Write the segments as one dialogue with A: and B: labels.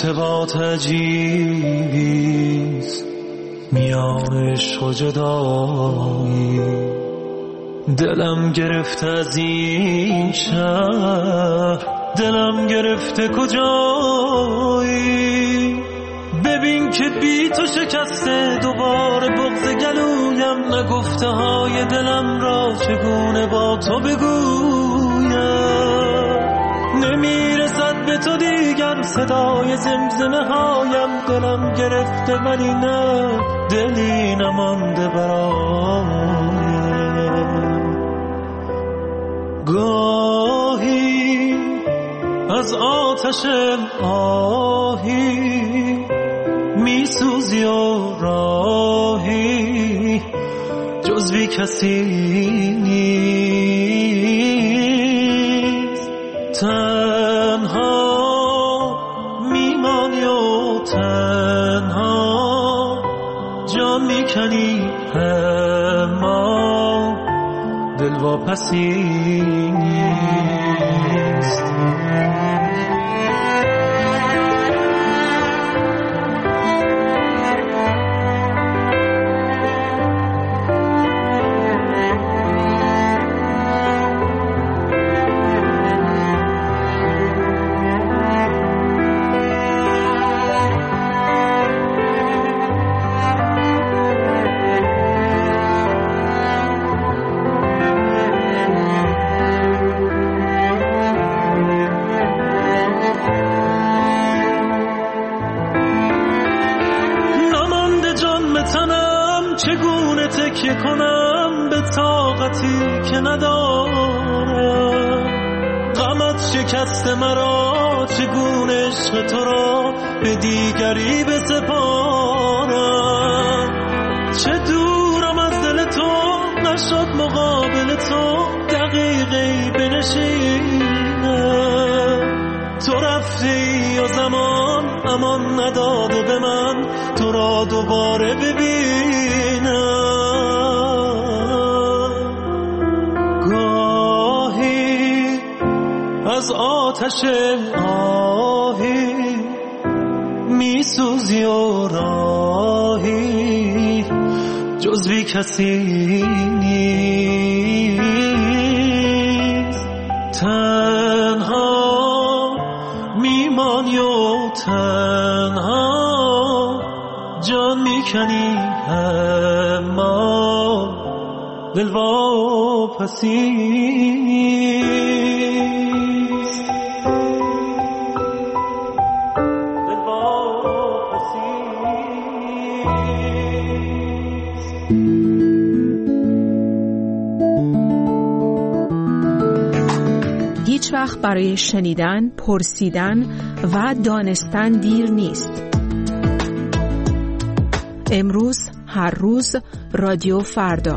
A: ارتباط عجیبیست میان عشق و جدایی. دلم گرفته از این شهر، دلم گرفته کجایی. ببین که بی تو شکسته دوباره بغض گلویم، نگفته های دلم را چگونه با تو بگویم. نمیرسد به تو دیگر صدای زمزمه هایم، دلم گرفته ولی نه دلی نمانده برایم. گاهی از آتش آهی میسوزی و راهی جزوی کسی نیست. تنها میمانی و تنها جان میکنی، اما دل واپسی نیست. چگونه تکیه کنم به طاقتی که ندارم. غمت شکست مرا، چگونه عشق تو را به دیگری بسپارم. چه دورم از دل تو، نشد مقابل تو دقیقی بنشینم. تو رفتی و زمان امان نداده به من تو را دوباره ببینم. گاهی از آتش آهی میسوزی و راهی جزوی کسی نیست. تنها میمانی و تنها جان میکنی، اما دل واپسی نیست. دل واپسی نیست.
B: هیچ وقت برای شنیدن، پرسیدن و دانستن دیر نیست. امروز، هر روز، رادیو فردا.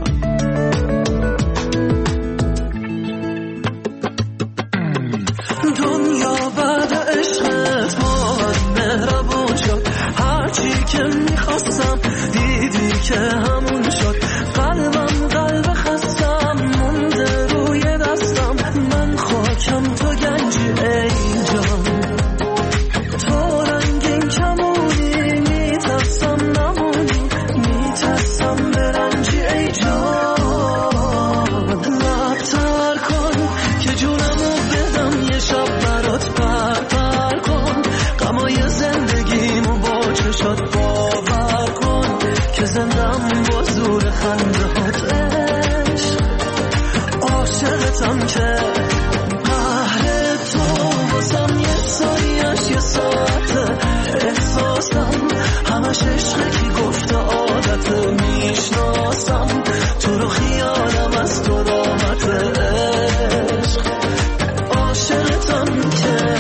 A: دنیا بعد عشقت با من مهربون شد. هرچی که میخواستم دیدی که همون شد. قلبم قلب خستم مونده روی دستم. من خاکم تو گنجی ای جان. تو رنگین کمونی میترسم نمونی. میترسم برنجی ای جان. لبتر کن که جونمو بدم یه شب برات پر کن. غمای زندگیمو با چشات باور کن که زندم با زور خنده هات عشق. عاشقتم که قهر تو واسم یه سایش یه ساعته. احساسم همش عشقه که گفته عادته. میشناسم تو رو خیالم از تو رامت عشق. عاشقتم که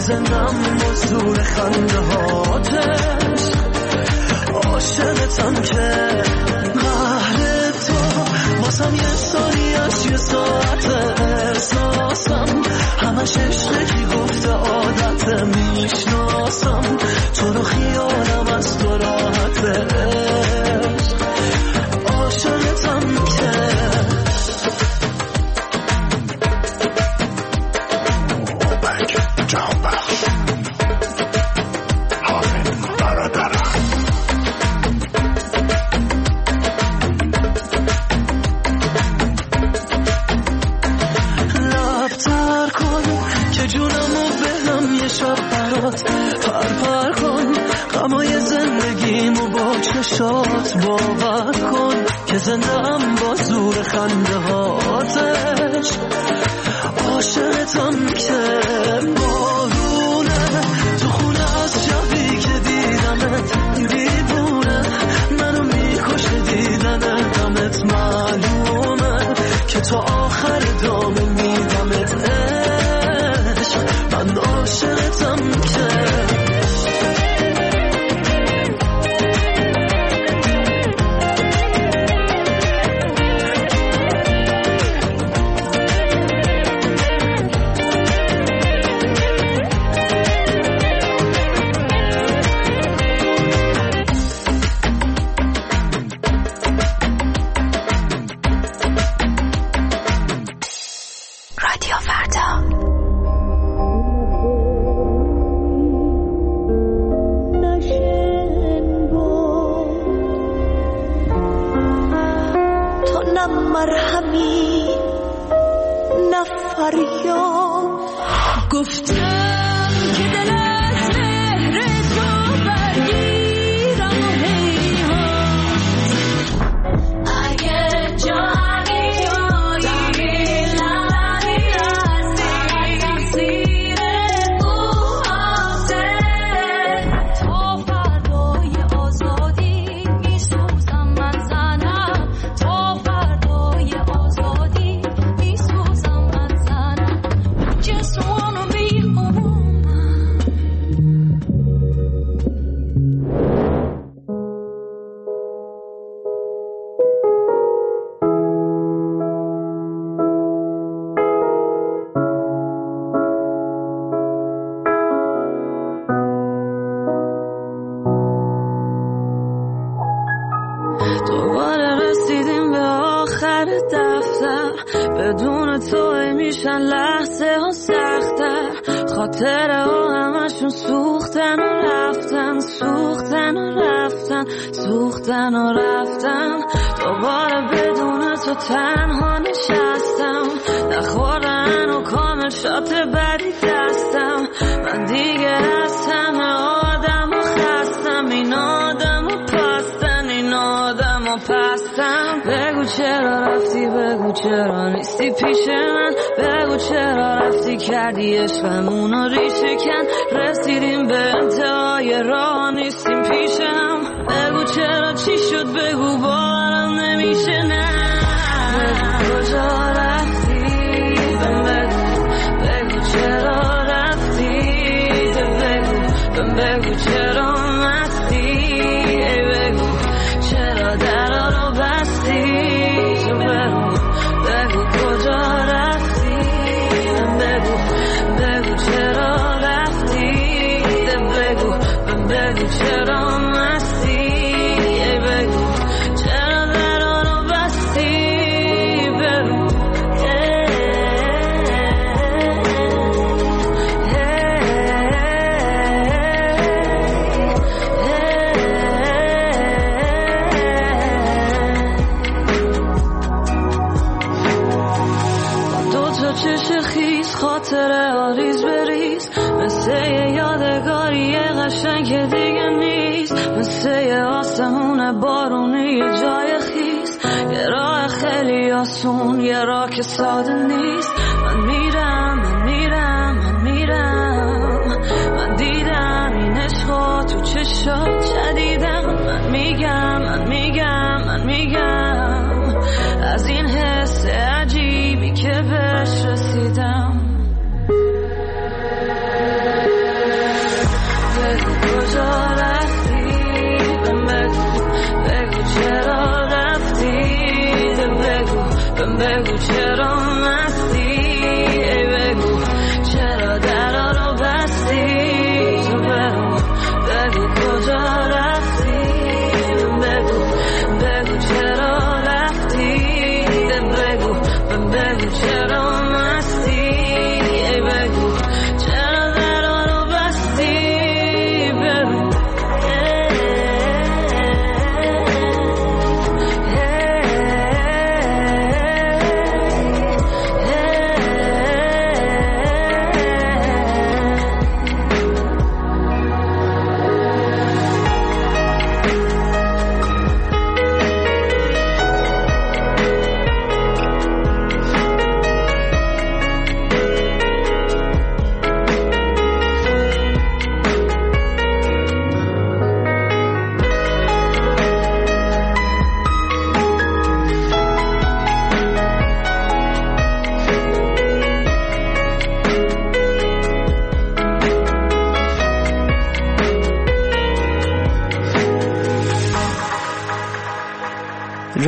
A: زندم با زور خنده هاتش عاشقتم که قهر تو واسم یه ثانیه‌اش یه ساعت احساسم همش عشقی گفته عادت میشناسم تو رو خیالم از تو راحت عشق عاشقتم که
C: جهان بخش حامد برادرم
A: لبتر کن که جونمو بهم یه شب برات پر کن غمای زندگیمو با چشات باور کن که زندم با زور خنده هاتش عاشقتم که بارونه تو خونه از شبی که دیدمت دیوونه منو میکشه دیدن غمت معلومه که تو آخر دامه میدمت عشق من عاشقتم که
D: بدون توی میشن لحظه ها سختر خاطره ها همشون سوختن و رفتن سوختن و رفتن سوختن و رفتن دوباره بدون تو تنها نشستم نخوردن و کامل شات بدی دستم من دیگه از همه آدم و خستم این آدم و پستن این آدم و پستم بگو چرا رفتی بگو چرا نیستی پیش من بگو چرا رفتی کردی عشقمون رو ریشه کن رسیدیم به انتهای راه نیستیم پیشم بگو چرا چی شد بگو باورم نمیشه نه بگو کجا رفتی بگو چرا رفتی بگو چرا مستی بگو چرا درا رو بستی تو بگو کجا رفتی بگو چرا رفتی بگو چرا مستی بگو چرا درا رو بستی بگو چش خیز خاطره آریز بریز مثل یه یادگاری قشنگ که دیگه نیست مثل یه آسمون بارونی یه جای خیز یه راه خیلی آسون یه راه که ساده نیست من میرم من دیدم این عشقا تو چشات شدیدم من میگم از این حس عجیبی که بهش رسیدم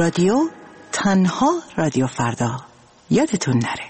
E: رادیو، تنها رادیو فردا. یادتون نره.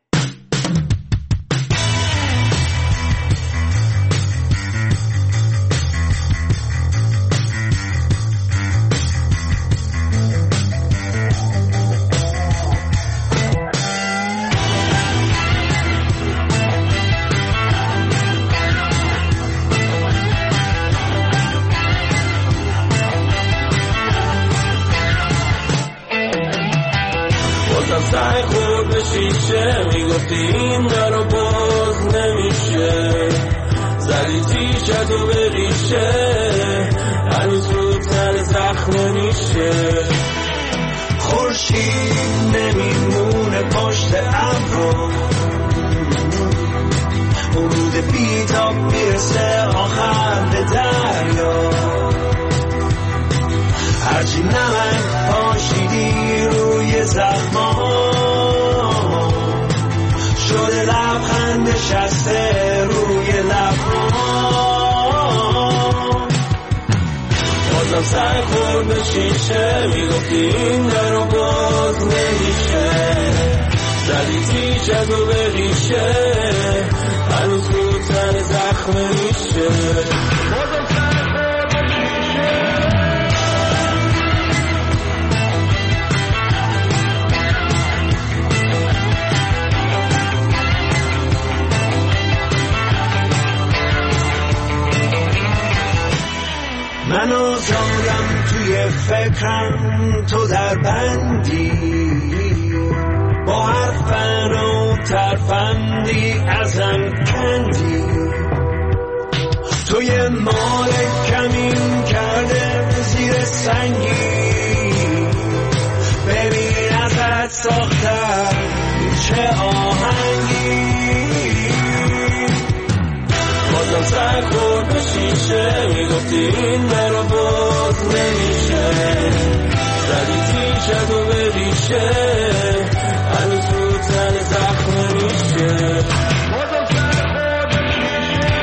A: سعی خورد به شیشه میگفتی این درو باز نمیشه، زدی تیشت و به ریشه هنوز رو تن زخم میشه. خورشید نمیمونه پشت ابرو، ورود بیتاب میرسه آخر به دریا. هرچی نمک پاشیدی روی زخما شده لبخند نشسته روی لبها. بازم سر خورد به شیشه میگفتی این درو باز نمیشه، زدی تیشت و به ریشه هنوز رو تن زخم میشه. بازم سر خورد به شیشه. منو زادم توی فکرم تو در بندی، با حرفن و ترفندی ازم کندی. توی مال کمین کرده زیر سنگی، ببین ازت ساختم چه آهنگی. بازم سر خورد به شیشه میگفتی این درو باز نمیشه، زدی تیشت و به ریشه هنوز رو تن زخم میشه. بازم سر خورد به شیشه.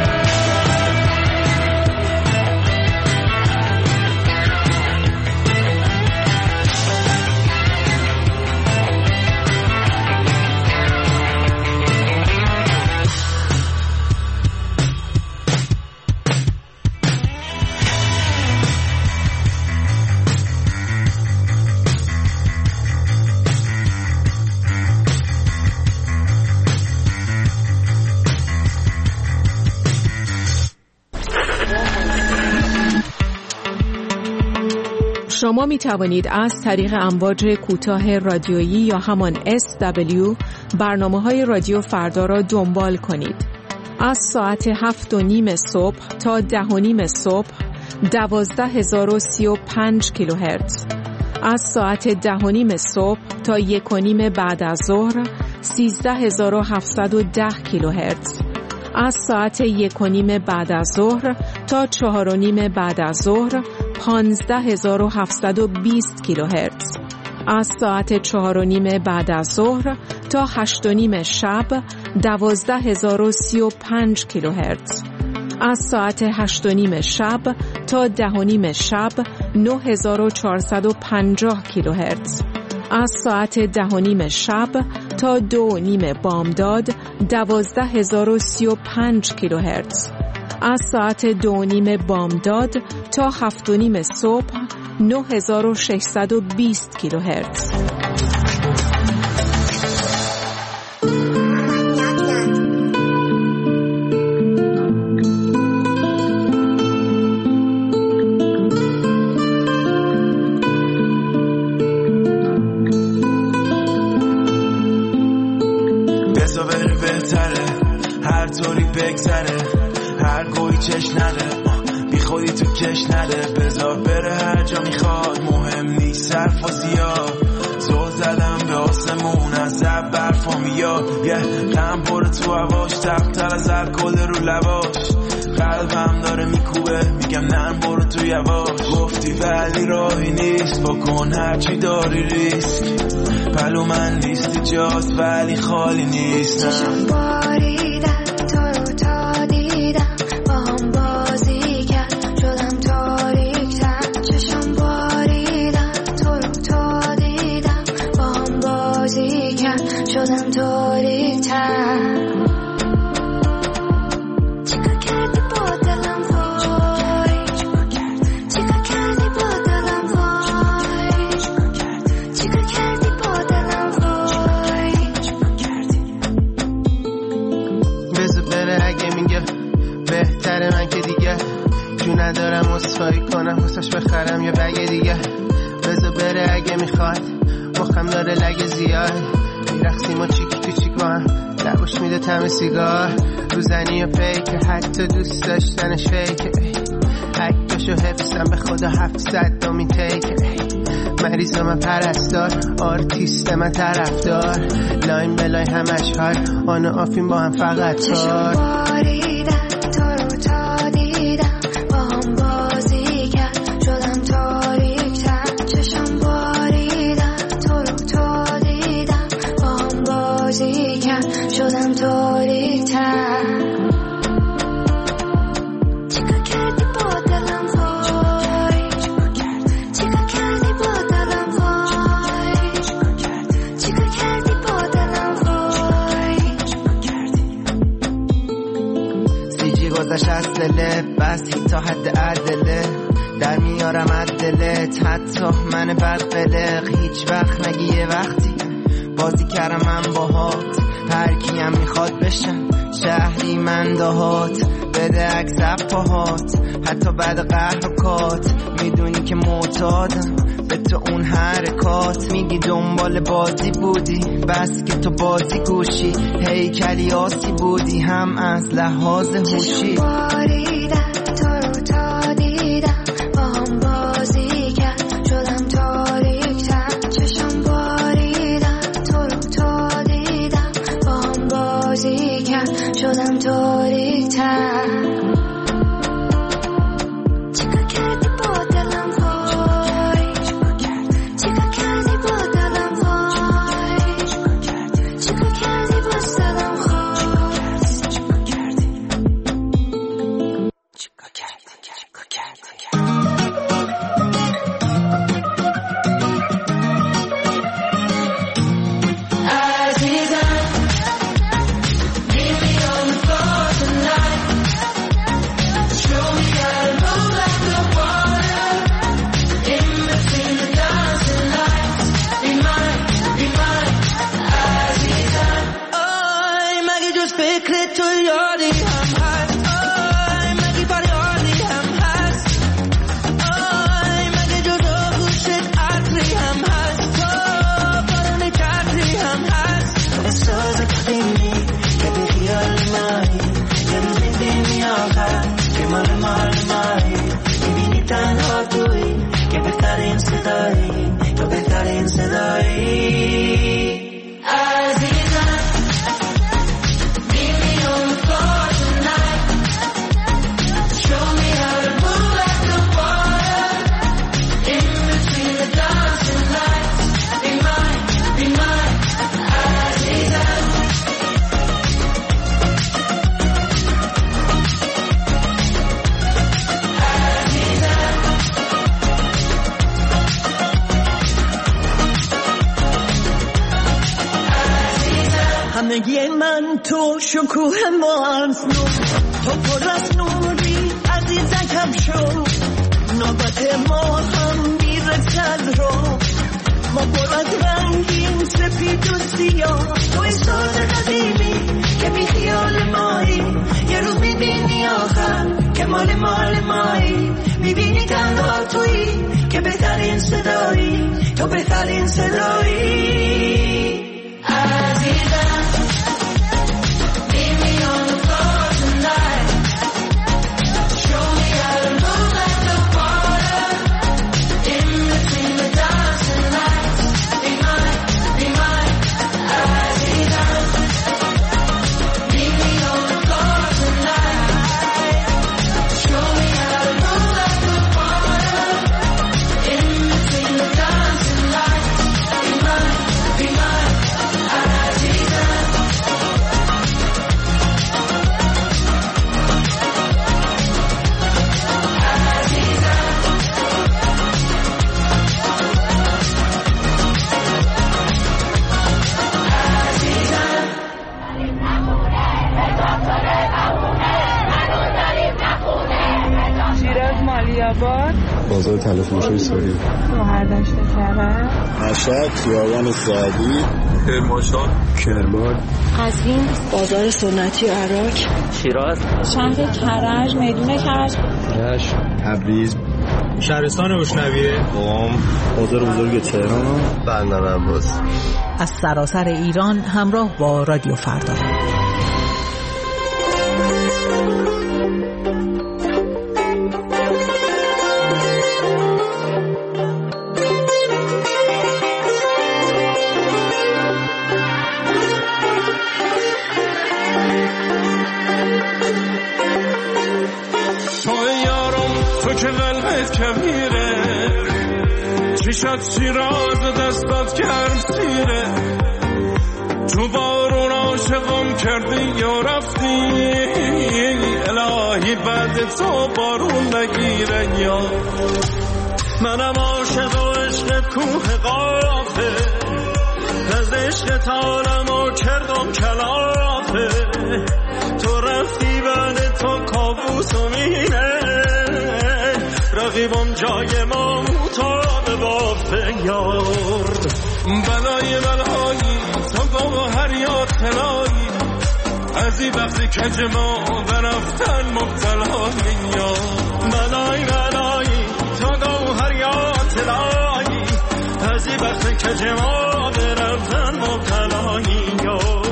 B: شما می توانید از طریق امواج کوتاه رادیویی یا همان SW برنامه‌های رادیو فردا را دنبال کنید. از ساعت 7:30 صبح تا 10:30 صبح 12035 کیلوهرتز. از ساعت 10:30 صبح تا 1:30 بعد از ظهر 13710 کیلوهرتز. از ساعت 1:30 بعد از ظهر تا 4:30 بعد از ظهر 15720 کیلوهرتز. از ساعت 4:30 بعد از ظهر تا 8:30 شب 12035 کیلوهرتز. از ساعت 8:30 شب تا 10:30 شب 9450 کیلوهرتز. از ساعت 10:30 شب تا 2:30 بامداد 12035 کیلوهرتز. از ساعت 2:30 بامداد تا 7:30 صبح 9620 کیلوهرتز.
A: بزا بره بهتره هر طوری بگذره، هر گوی چش نده بی خودی تو کش نده. بذار بره هر جا میخواد، مهم نیست صرف و زیاد. زل زدم به آسمون از زب برفا میاد، یه غم پره تو هواش، تختر از الکل رو لباش. قلبم داره میکوبه میگم نرم برو تو یواش. گفتی ولی راهی نیست، بکن هرچی داری ریسک. پلو من نیستی جاست ولی خالی نیستم.
F: چشم باریدن تو رو تا دیدم، با هم بازی کرد شدم تاریکتر. چشم باریدن تو رو تا
G: بهتره من که دیگه جو ندارم اصفایی کنم واسش بخرم یه بگه دیگه بذار بره اگه میخواد مخم داره لگه زیاد میرخسیم و چیکی تو چیک با هم لبوش میده تم سیگار روزنی و پیک حتی دوست داشتنش فیکه عکسشو حفظم به خدا 700 دومین تیکه مریض من پرستار آرتیست من طرفدار لاین به لاین همش هار آن و آفین با هم فقط کار
F: شدم تاریک‌تر چیکار کردی با دلم وای چیکار کردی با دلم وای چیکار کردی با دلم وای
H: سیجی گذشت از دله بس تا حد عدله در میارم عدلت حتی من بد قلق هیچ وقت نگی یه وقتی بازی کردم من باهات هر کیم میخواد بشم شهری من دهات بده عکس پاهات حتی بعد قهر و کات میدونی که معتادم به تو اون حرکات میگی دنبال بازی بودی بس که تو بازی گوشی هیکلی آسی بودی هم از لحاظ هوشی
F: شدم تاریک‌تر چیکار کردی با دلم وای چیکار کردی با دلم وای چیکار کردی با دلم خواست چیکار کردی
A: همگی من تو شکوه ما از نور تو پر از نوری عزیزکم شو نوبت ما هم میرسد رو ما پر از رنگیم سپید و سیاه تو این ساز قدیمی که بی خیال مایی یه روز میبینی آخر که مال مایی میبینی تنها تویی که بهترین صدایی تو بهترین صدایی عزیزم
F: in between the stars and lights, be mine.
I: آباد،
J: بازار تلفروشی سوری،
I: مهردشت کرج،
J: مشهد، خیابان سعدی، کرمانشاه، کرمان،
K: قزوین، بازار سنتی عراق،
L: شیراز،
K: شهر کرج، میدون کرج،
J: رشت، تبریز،
M: شهرستان روشنویه،
J: قم، بازار بزرگ تهران،
N: بندر عباس.
E: از سراسر ایران همراه با رادیو فردا.
O: چشات شیراز دستات کرد سیره، تو بارون عاشقم کردی یا رفتی، الهی بعد تو بارون نگیره. یا منم عاشق و عشق کوه قافه، از عشق عالمو کردم کلافه، تو رفتی بعد تو کابوس و مینه، رقیبم جای ما مطابه بافه. یار بلای بلایی تو گوهر یا طلایی، از این وقتی کج ما برفتن مبتلایی. یا بلای بلایی تو گوهر یا طلایی، از این وقتی کج ما برفتن مبتلایی. یار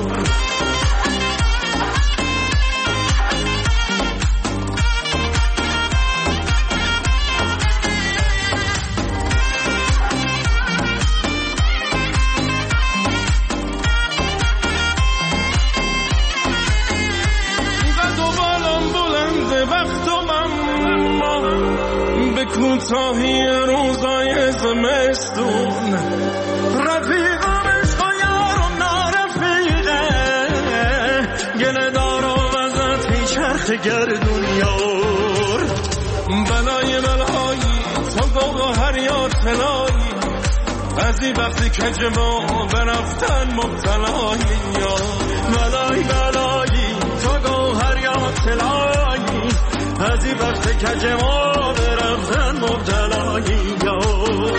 O: کوتاهی روزای زمستون، رفیقم عشق و یارم نارفیقه، گله دارم ازت هی چرخ گردون. یار بلای بلایی تو گوهر یا طلایی، از این وقتی کج ما برفتن مبتلایی. یا بلای بلایی تو گوهر یا طلایی، از این وقتی کج ما برفتن مبتلایی. یار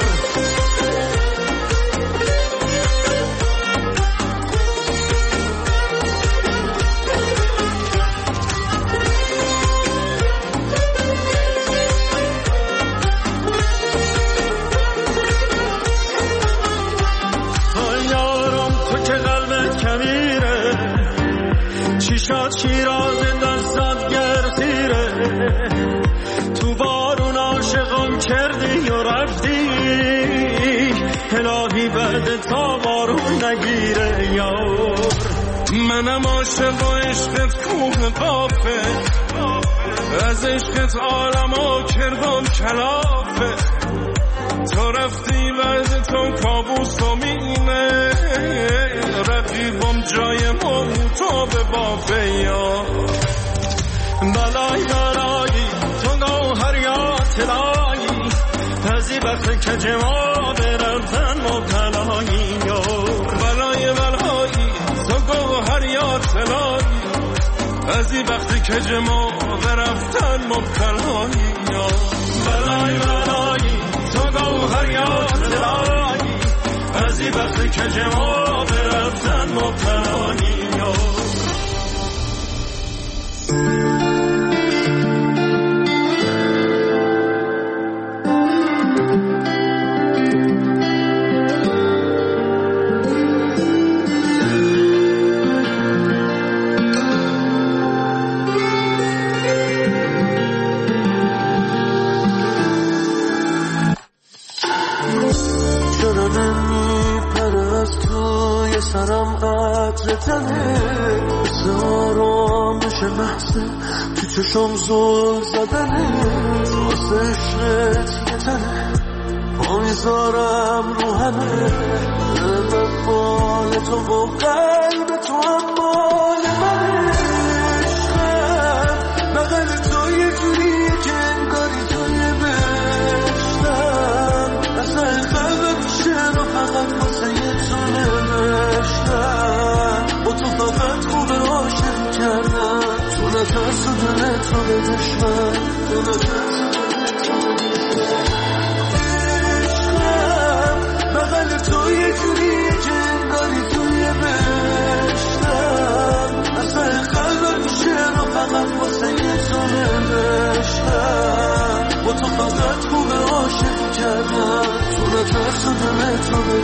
O: یارم تو که قلبت کمیره، چشات شیراز دستات گرسیره، تو بارون عاشقم کردی و رفتی، الهی بعد تا بارون نگیره. یار منم عاشق و عشقت کوه قافه، از عشقت عالمو کردم کلافه، تو رفتی بعد تو کابوس و مینه، رقیبم جای ما مطابه بافه. یا بلای بلایی تو گوهر یا طلایی، از این وقت کج ما برفتن مبتلایی. یا بلای بلایی تو گوهر یا طلایی، از این وقت کج ما برفتن مبتلایی. یا بلای بلایی تو گوهر یا طلایی، از این وقت کج ما برفتن مبتلایی. یا سرم قدر تنه، بسارم بشه محصه تو چشم زل زدنه، واسه عشقت یه تنه پا میذارم رو همه، من مال تو و قلب تو هم مال منه. عشقم بغل تو یه جوریه که انگاری تو یه بشتم، اصلا قلبت چرا فقط واسه یه تونه با تو فقط خوب عاشق کردم، تو نترس و دلت رو به دشمن، تو نترس و دلت رو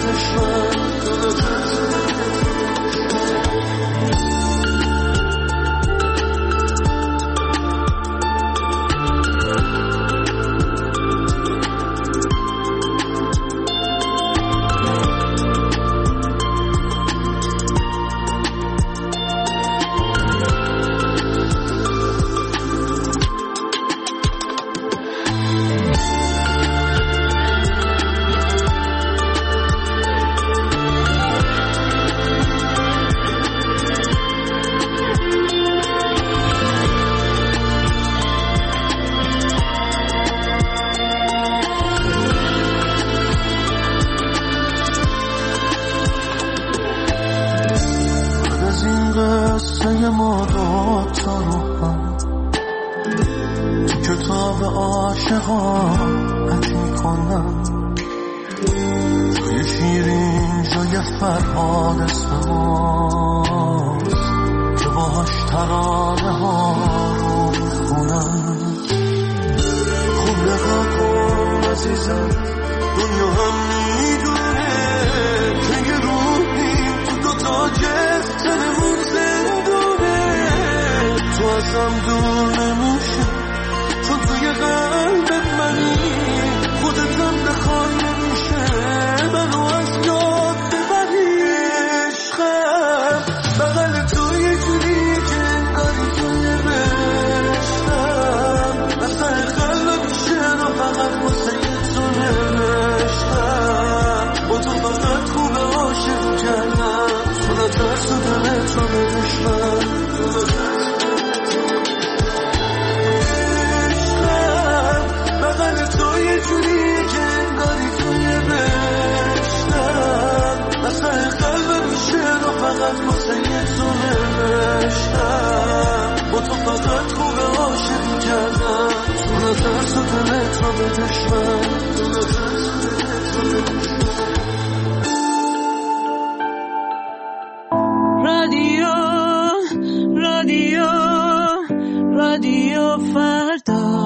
A: دشمن ما دو تا رو هم تو کتاب عاشقان قطع میکنم توی شیرین جای فرهاد اسم ماست که باهاش ترانه ها رو میخونم. خب نگاه کن عزیزم دنیا هم میدونه که یه روحیم تو دوتا جفتنمون تو ازم دور نمیشه چون توی قلبت منی خودتم بخوای نمیشه منو از یاد ببری عشقم بغل تو یه جوری که انگاری توی بشتم اصلا قلبم میشه رو فقط واسه تو نوشتم با تو فقط خوب عاشق کردم تو نترس و دلت رو بشمن تو یه جوری که انگاری توی بشتم اصلا قلبم میشه رو فقط واسه تو نوشتم با تو فقط خوب عاشقی کردم تو نترس و دلت رو به دشمن رادیو فردا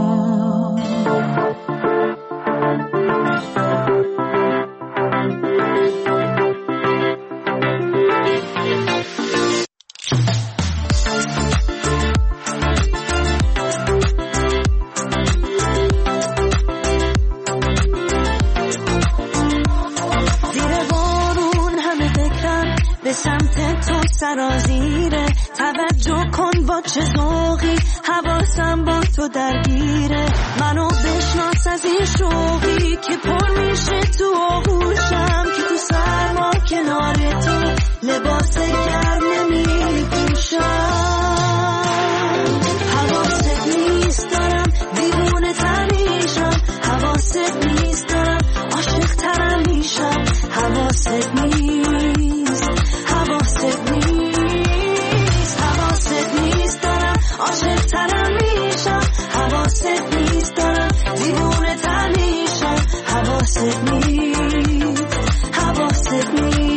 D: سرازیره توجه کن با چه ذوقی حواسم با تو درگیره منو بشناس از این شوقی که پر میشه تو آغوشم که تو سرما کنار تو لباس گرم نمیپوشم حواست نیست دارم دیوونه تر میشم حواست نیست دارم عاشق ترم میشم حواست نیست حواست نیست دارم عاشق ترم میشم حواست نیست دارم دیوونه تر میشم حواست نیست حواست نیست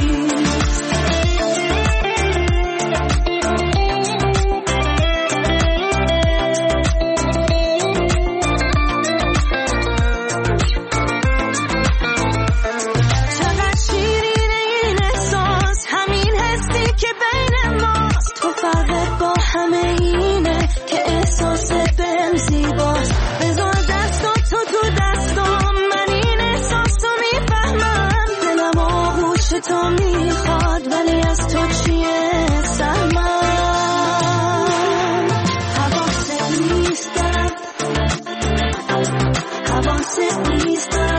D: چقدر شیرینه این احساس همین حسی که بین ماست تو فرقت با همه اینه که احساس بهم زیباست بذار دستو تو دستم من این احساس رو میفهمم دلم آغوش تو میخواد ولی از تو چیه سهمم حواست نیست دارم حواست نیست دارم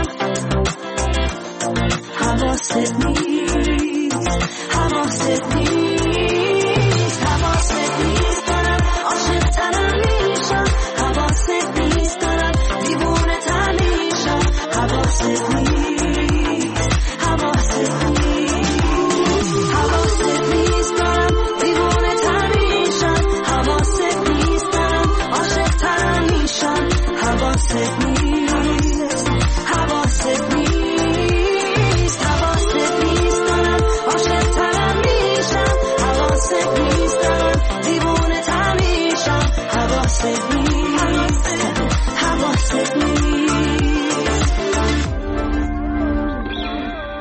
D: حواست نیست حواست نیست حواست نیست دارم عاشق ترم میشم حواست نیست دارم دیوونه تر میشم حواست نیست حواست نیست حواست نیست دارم دیوونه تر میشم حواست نیست دارم عاشق ترم میشم حواست نیست حواست نیست حواست نیست دارم عاشق ترم میشم حواست نیست دارم دیوونه تر میشم حواست نیست حواست نیست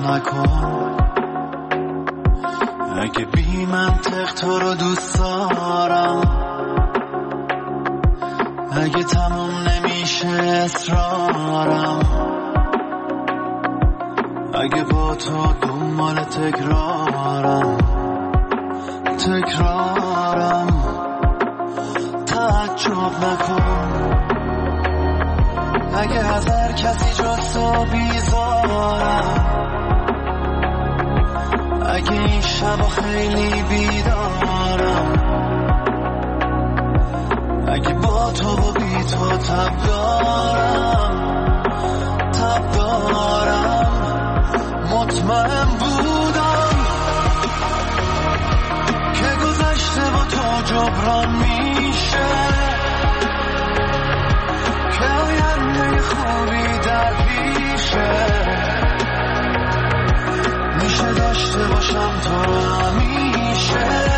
A: نکن، اگه بی منطق تو رو دوست دارم، اگه تموم نمیشه اصرارم، اگه با تو دنبال تکرارم تعجب نکن، اگه از هر کسی جز تو بیزارم، اگه این شب خیلی بیدارم، اگه با تو و بی تو تب دارم مطمئن بودم که گذشته با تو جبران میشه، که آینده خوبی در پیشه، میشه داشته باشم تو رو همیشه.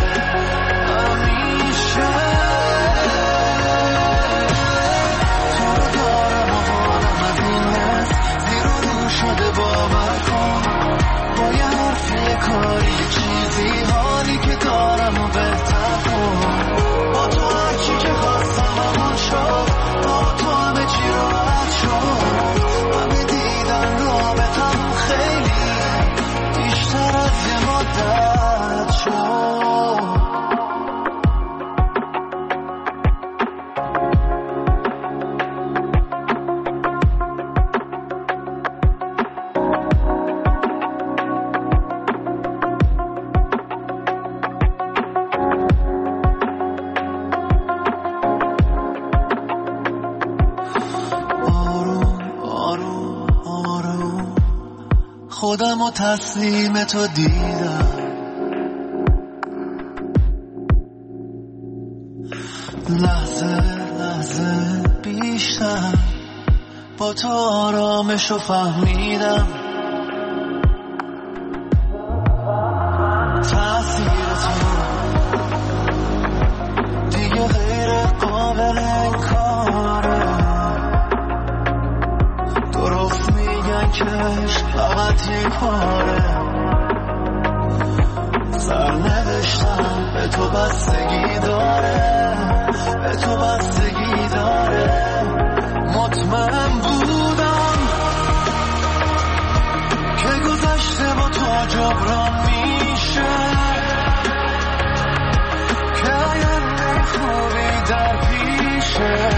A: تو رو دارم و حالم از این حس زیر و رو شده، باور کن با یه حرف یه کاری چیزی حالی که دارم و بهتر کن. با تو هرچی که خواستم همون شد، با تو همه چی راحت شد، همه دیدن رابطم خیلی بیشتر از یه مدت شد. خودم و تسلیم تو دیدم، لحظه بیشتر با تو آرامشو فهمیدم، تأثیر تو دیگه غیر قابل انکاره، درست میگن که فقط یک باره، سرنوشتم به تو بستگی داره، به تو بستگی داره. مطمئن بودم که گذشته با تو جبران میشه، که آینده خوبی در پیشه،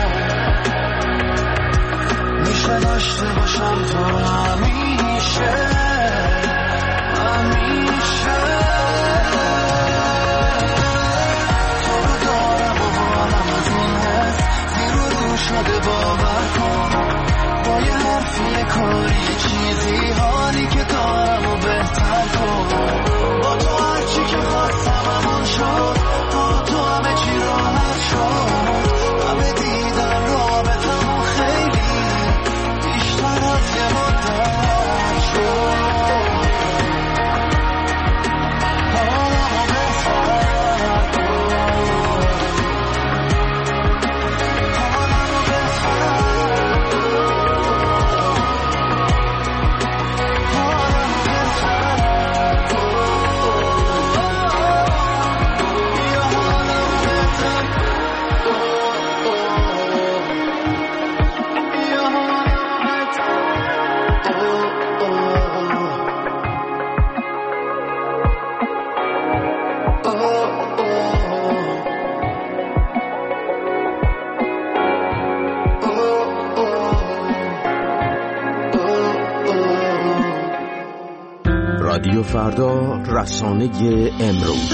A: میشه داشته باشم تو همیشه. تو رو دارم و حالم از این حس زیر و رو شده، باور کن با یه حرفی یه کاری چیزی حالی که دارم و بهتر کن. با تو هرچی که خواستم همون شد، با تو همه چی راحت شد، همه دیدن رابطمون خیلی بیشتر از یه مدت شد.
L: رادیو فردا، رسانه امروز.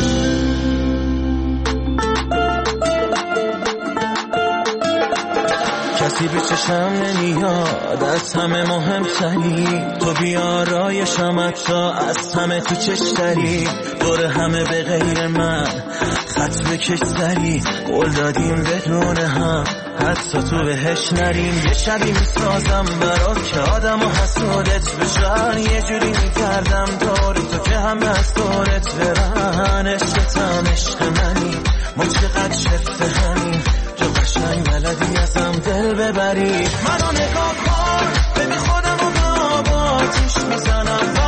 A: کسی به چشم نمیاد از همه مهمتری، تو بیارایشم حتی از همه تو چشتری، دور همه به غیر من خط بکش سری، قول دادیم بدون هم حتی تو بهش نریم. یه شبی میسازم برات که آدم و حسودت بشن، یه جوری میکردم داری تو که همه از دورت برن. عشقتم عشق منی، ما چقدر شفته همین، تو قشنگ بلدی ازم دل ببری. منو نگاه کن ببین خودم و با آتیش میزنم،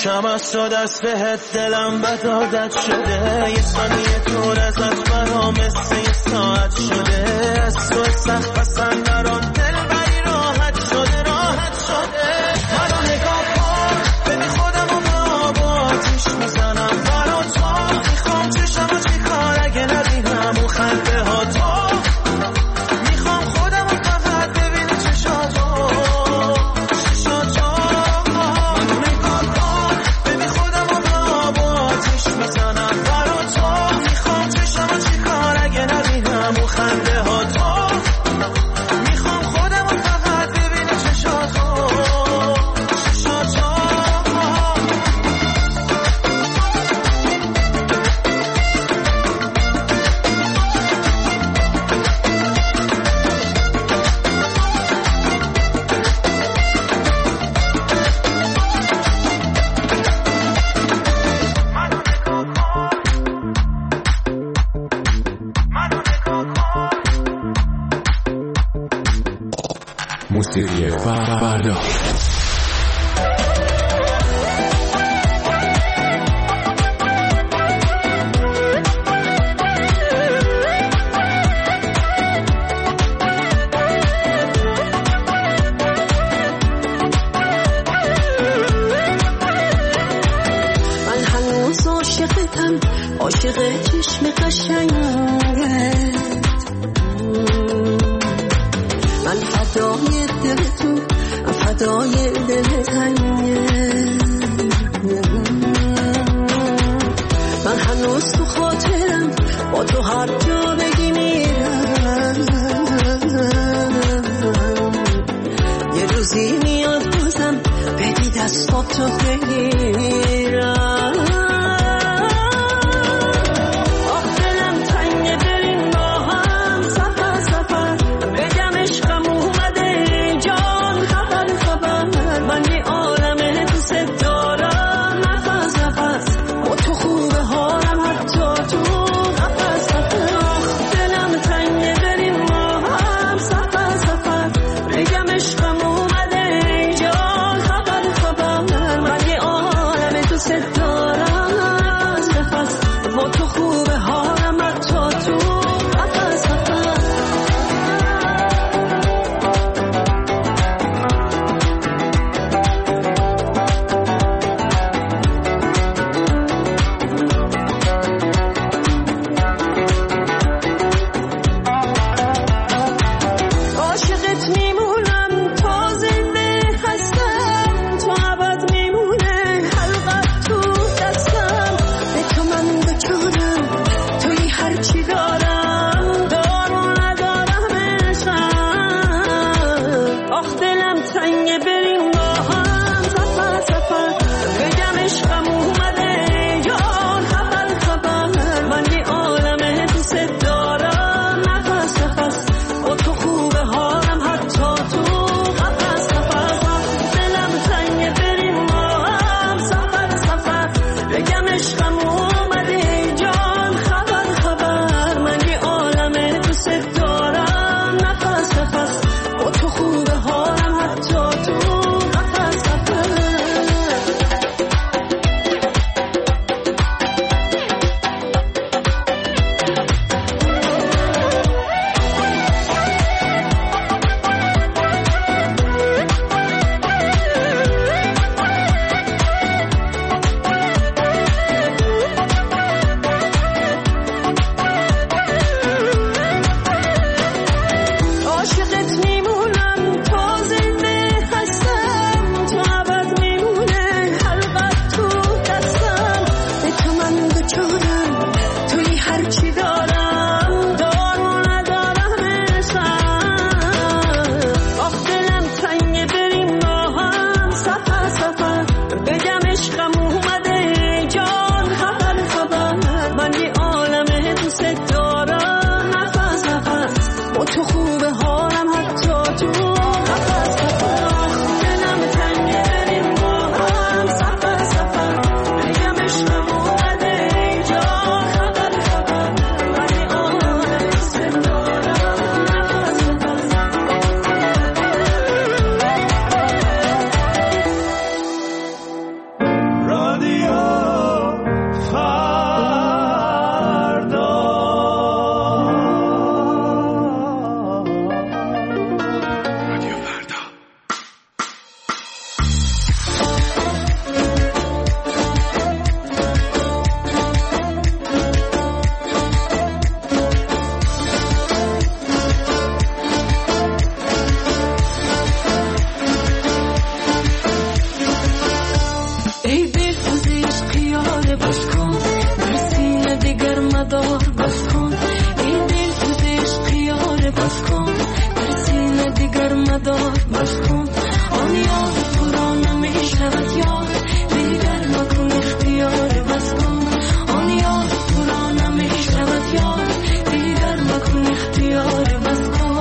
A: کم از تو دست بهت دلم بد عادت شده یه ثانیه دور ازت برام مثل یه ساعت شده از تو سخت پسند نرام دل بری راحت شده منو نگاه کن ببین خودم رو به آتیش میزنم برا تو میخوام چشم و چی کار اگه نبینم و خنده ها تو میخوام خودم رو فقط ببینه چشاتو منو نگاه کن ببین خودم رو به آتیش میزنم برا تو میخوام چشم و چی کار اگه نبینم و خنده ها تو میخوام خودم رو فقط ببینه چشاتو
L: موسیقی فردا
A: من هنوز عاشقتم عاشق چشم قشنگت من فدای دل تو فدای دل تنگت من هنوز تو خاطرم با تو هر جا بگی میرم یه روزی میاد بازم بدی دستاتو بگیرم
D: مدار بس کن آن یاد تو را نمیشود یاد دیگر مکن اختیار بس کن آن یاد تو را نمیشود یاد دیگر مکن اختیار بس کن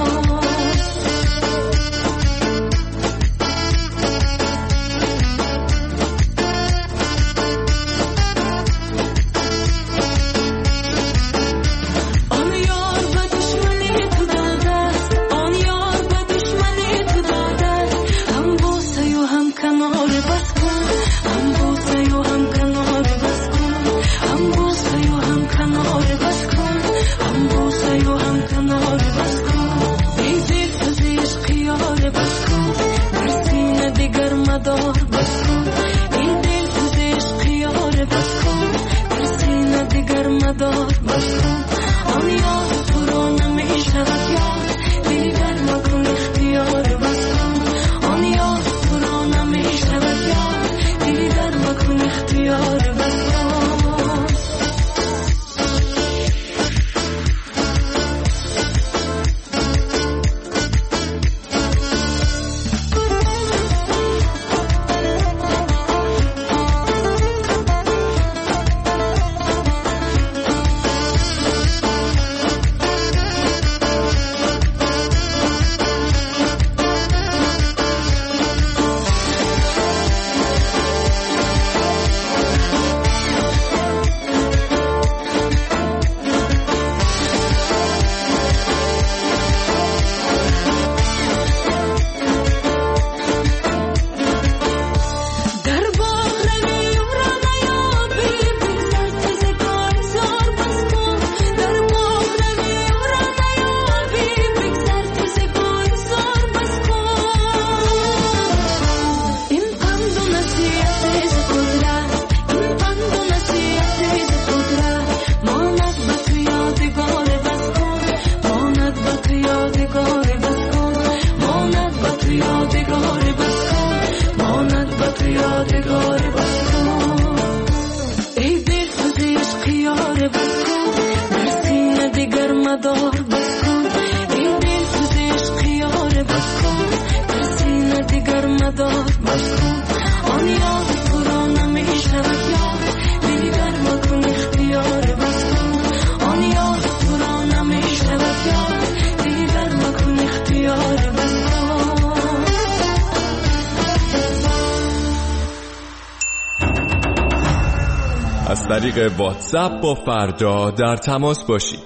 N: از طریق واتساپ با فردا در تماس باشید.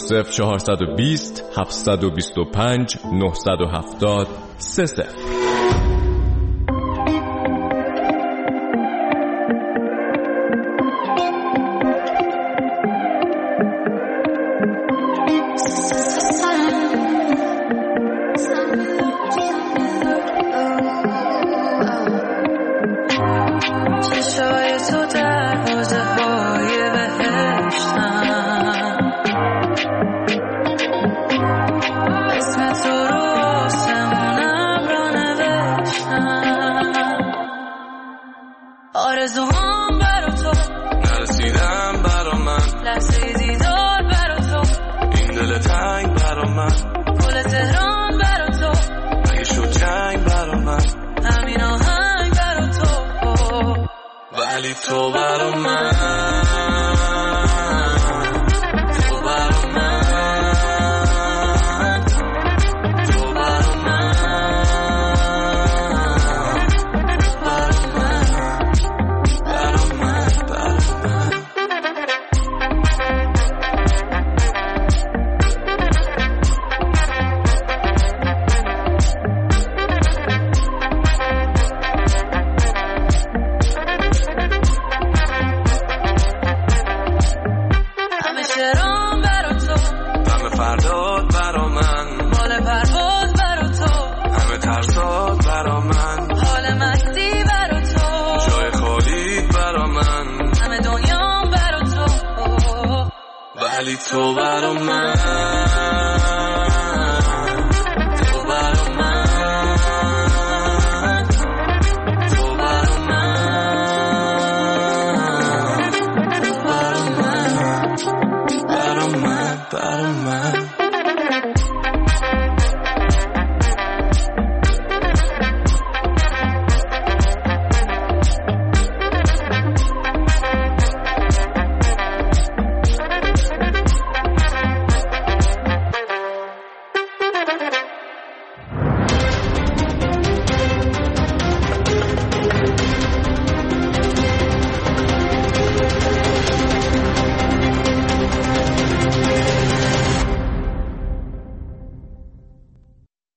N: 20420 725 970 30.
D: آرزوهام برا تو نرسیدم برا من لحظه دیدار برا تو این دل تنگ برا من گل تهران برا تو اگه شد جنگ برا من همین آهنگ برا تو ولی تو برا من تو